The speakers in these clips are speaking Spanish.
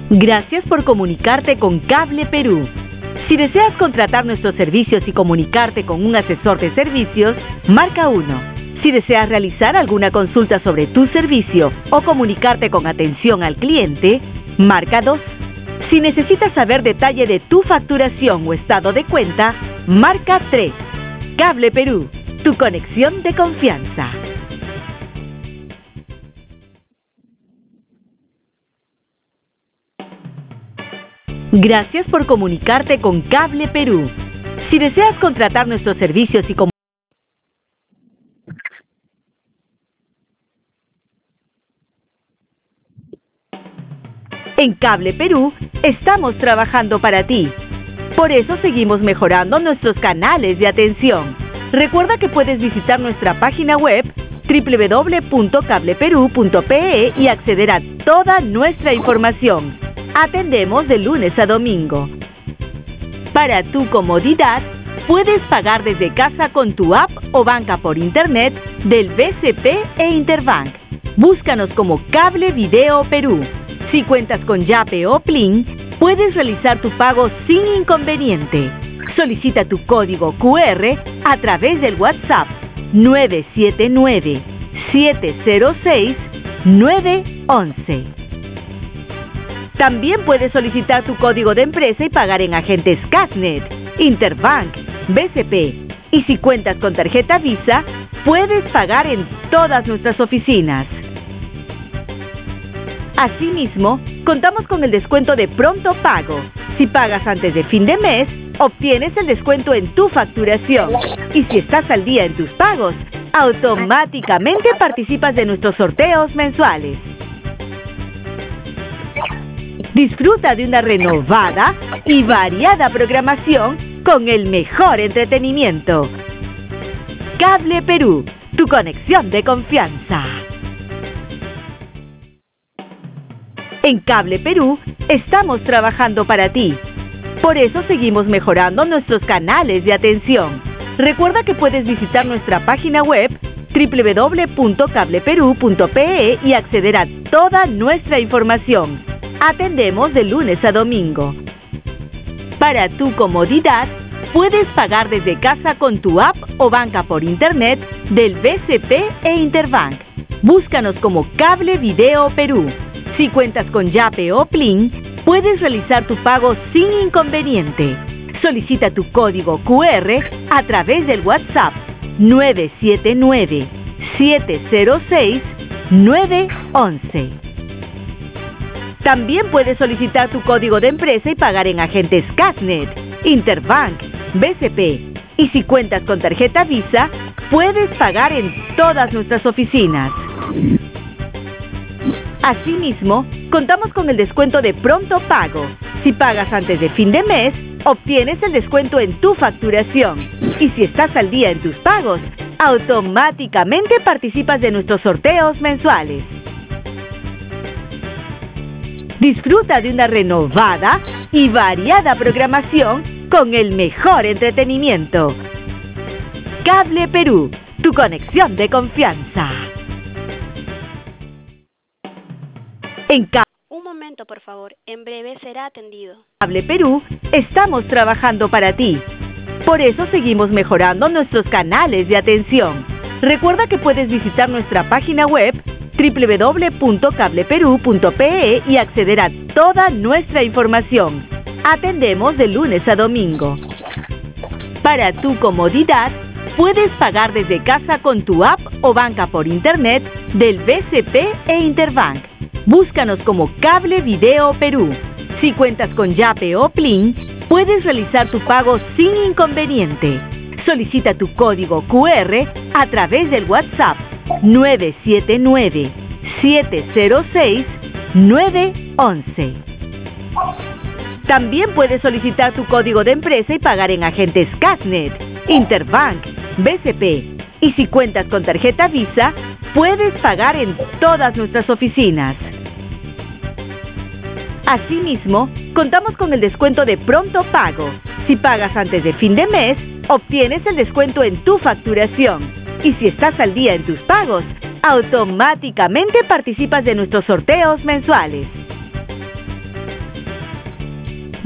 Gracias por comunicarte con Cable Perú. Si deseas contratar nuestros servicios y comunicarte con un asesor de servicios, marca 1. Si deseas realizar alguna consulta sobre tu servicio o comunicarte con atención al cliente, marca 2. Si necesitas saber detalle de tu facturación o estado de cuenta, marca 3. Cable Perú, tu conexión de confianza. Gracias por comunicarte con Cable Perú. Si deseas contratar nuestros servicios y En Cable Perú estamos trabajando para ti. Por eso seguimos mejorando nuestros canales de atención. Recuerda que puedes visitar nuestra página web www.cableperu.pe y acceder a toda nuestra información. Atendemos de lunes a domingo. Para tu comodidad, puedes pagar desde casa con tu app o banca por internet del BCP e Interbank. Búscanos como Cable Video Perú. Si cuentas con Yape o Plin, puedes realizar tu pago sin inconveniente. Solicita tu código QR a través del WhatsApp 979-706-911. También puedes solicitar tu código de empresa y pagar en agentes Casnet, Interbank, BCP. Y si cuentas con tarjeta Visa, puedes pagar en todas nuestras oficinas. Asimismo, contamos con el descuento de pronto pago. Si pagas antes de fin de mes, obtienes el descuento en tu facturación. Y si estás al día en tus pagos, automáticamente participas de nuestros sorteos mensuales. Disfruta de una renovada y variada programación con el mejor entretenimiento. Cable Perú, tu conexión de confianza. En Cable Perú estamos trabajando para ti. Por eso seguimos mejorando nuestros canales de atención. Recuerda que puedes visitar nuestra página web www.cableperu.pe y acceder a toda nuestra información. Atendemos de lunes a domingo. Para tu comodidad, puedes pagar desde casa con tu app o banca por internet del BCP e Interbank. Búscanos como Cable Video Perú. Si cuentas con Yape o Plin, puedes realizar tu pago sin inconveniente. Solicita tu código QR a través del WhatsApp 979-706-911. También puedes solicitar tu código de empresa y pagar en agentes Casnet, Interbank, BCP. Y si cuentas con tarjeta Visa, puedes pagar en todas nuestras oficinas. Asimismo, contamos con el descuento de pronto pago. Si pagas antes de fin de mes, obtienes el descuento en tu facturación. Y si estás al día en tus pagos, automáticamente participas de nuestros sorteos mensuales. Disfruta de una renovada y variada programación con el mejor entretenimiento. Cable Perú, tu conexión de confianza. Un momento, por favor. En breve será atendido. Cable Perú estamos trabajando para ti. Por eso seguimos mejorando nuestros canales de atención. Recuerda que puedes visitar nuestra página web www.cableperu.pe y acceder a toda nuestra información. Atendemos de lunes a domingo. Para tu comodidad, puedes pagar desde casa con tu app o banca por internet del BCP e Interbank. Búscanos como Cable Video Perú. Si cuentas con Yape o Plin, puedes realizar tu pago sin inconveniente. Solicita tu código QR a través del WhatsApp 979-706-911. También puedes solicitar tu código de empresa y pagar en agentes Casnet, Interbank, BCP. Y si cuentas con tarjeta Visa, puedes pagar en todas nuestras oficinas. Asimismo, contamos con el descuento de pronto pago. Si pagas antes de fin de mes, obtienes el descuento en tu facturación. Y si estás al día en tus pagos, automáticamente participas de nuestros sorteos mensuales.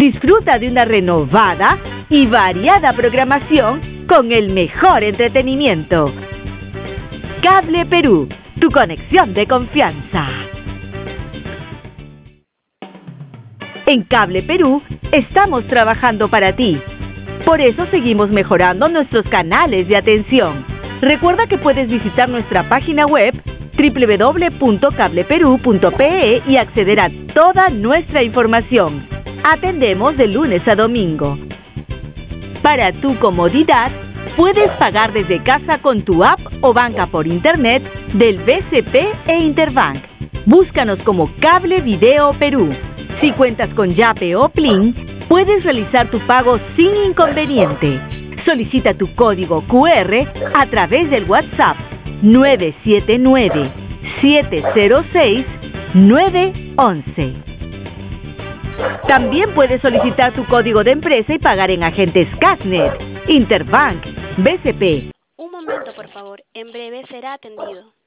Disfruta de una renovada y variada programación con el mejor entretenimiento. Cable Perú, tu conexión de confianza. En Cable Perú estamos trabajando para ti. Por eso seguimos mejorando nuestros canales de atención. Recuerda que puedes visitar nuestra página web www.cableperú.pe y acceder a toda nuestra información. Atendemos de lunes a domingo. Para tu comodidad, puedes pagar desde casa con tu app o banca por internet del BCP e Interbank. Búscanos como Cable Video Perú. Si cuentas con Yape o Plin, puedes realizar tu pago sin inconveniente. Solicita tu código QR a través del WhatsApp 979-706-911. También puedes solicitar tu código de empresa y pagar en agentes Casnet, Interbank, BCP. Un momento, por favor. En breve será atendido.